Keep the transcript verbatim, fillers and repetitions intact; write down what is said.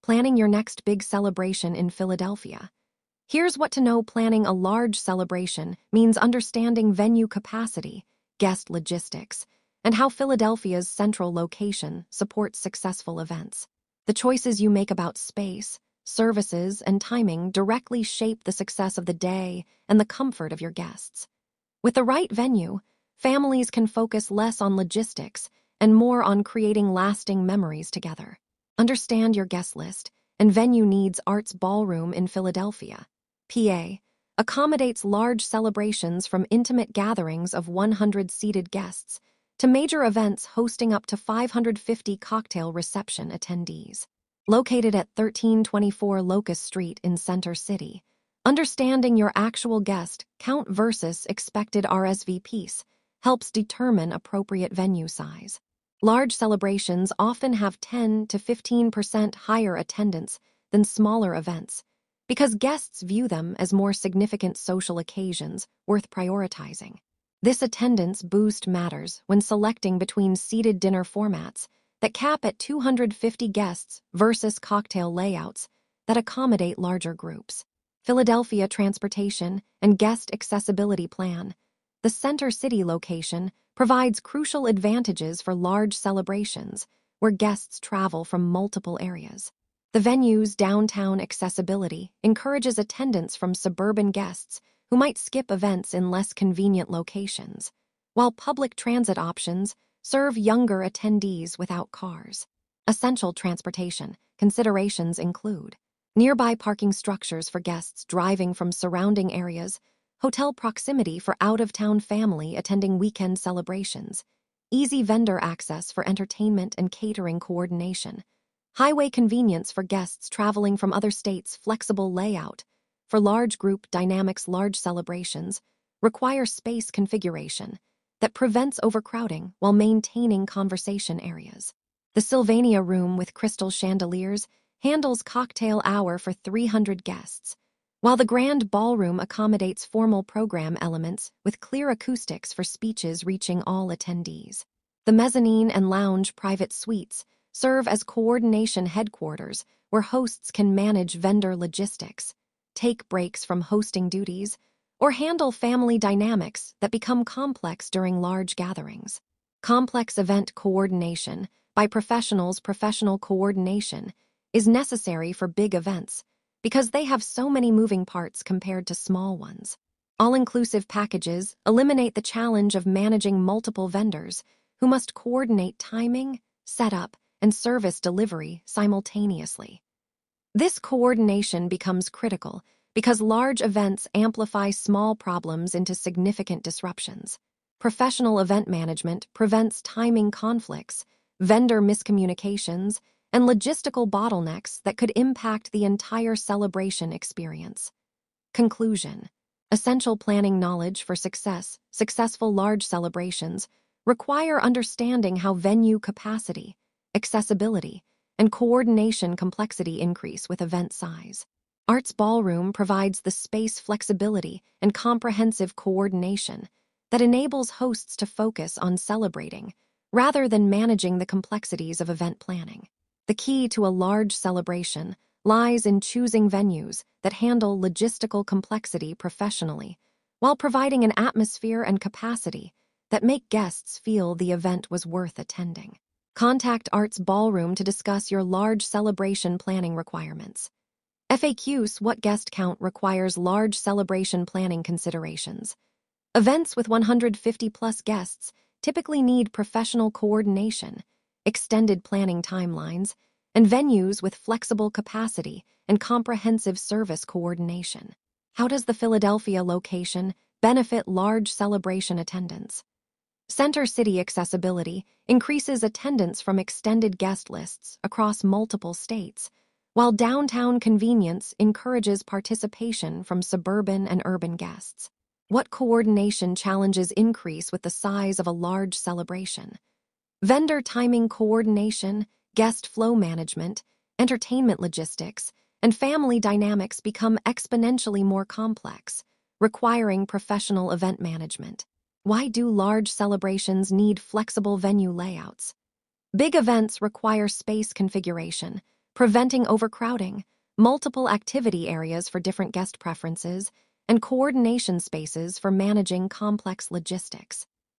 Planning your next big celebration in Philadelphia. Here's what to know: planning a large celebration means understanding venue capacity, guest logistics, and how Philadelphia's central location supports successful events. The choices you make about space, services, and timing directly shape the success of the day and the comfort of your guests. With the right venue, families can focus less on logistics and more on creating lasting memories together. Understand your guest list and venue needs. Arts Ballroom in Philadelphia, P A, accommodates large celebrations from intimate gatherings of one hundred seated guests to major events hosting up to five hundred fifty cocktail reception attendees. Located at thirteen twenty-four Locust Street in Center City, understanding your actual guest count versus expected R S V Ps helps determine appropriate venue size. Large celebrations often have ten to fifteen percent higher attendance than smaller events because guests view them as more significant social occasions worth prioritizing. This attendance boost matters when selecting between seated dinner formats that cap at two hundred fifty guests versus cocktail layouts that accommodate larger groups. Philadelphia Transportation and Guest Accessibility Plan. The Center City location provides crucial advantages for large celebrations where guests travel from multiple areas. The venue's downtown accessibility encourages attendance from suburban guests who might skip events in less convenient locations, while public transit options serve younger attendees without cars. Essential transportation considerations include nearby parking structures for guests driving from surrounding areas, hotel proximity for out-of-town family attending weekend celebrations, easy vendor access for entertainment and catering coordination, highway convenience for guests traveling from other states, flexible layout for large group dynamics. Large celebrations require space configuration that prevents overcrowding while maintaining conversation areas. The Sylvania Room with crystal chandeliers handles cocktail hour for three hundred guests, while the Grand Ballroom accommodates formal program elements with clear acoustics for speeches reaching all attendees. The mezzanine and lounge private suites serve as coordination headquarters where hosts can manage vendor logistics, take breaks from hosting duties, or handle family dynamics that become complex during large gatherings. Complex event coordination by professionals. Professional coordination is necessary for big events because they have so many moving parts compared to small ones. All-inclusive packages eliminate the challenge of managing multiple vendors who must coordinate timing, setup, and service delivery simultaneously. This coordination becomes critical because large events amplify small problems into significant disruptions. Professional event management prevents timing conflicts, vendor miscommunications, and logistical bottlenecks that could impact the entire celebration experience. Conclusion: essential planning knowledge for success. Successful large celebrations require understanding how venue capacity, accessibility, and coordination complexity increase with event size. Arts Ballroom provides the space flexibility and comprehensive coordination that enables hosts to focus on celebrating rather than managing the complexities of event planning. The key to a large celebration lies in choosing venues that handle logistical complexity professionally, while providing an atmosphere and capacity that make guests feel the event was worth attending. Contact Arts Ballroom to discuss your large celebration planning requirements. F A Qs: what guest count requires large celebration planning considerations? Events with one hundred fifty plus guests typically need professional coordination, extended planning timelines, and venues with flexible capacity and comprehensive service coordination. How does the Philadelphia location benefit large celebration attendance? Center City accessibility increases attendance from extended guest lists across multiple states, while downtown convenience encourages participation from suburban and urban guests. What coordination challenges increase with the size of a large celebration? Vendor timing coordination, guest flow management, entertainment logistics, and family dynamics become exponentially more complex, requiring professional event management. Why do large celebrations need flexible venue layouts? Big events require space configuration, preventing overcrowding, multiple activity areas for different guest preferences, and coordination spaces for managing complex logistics.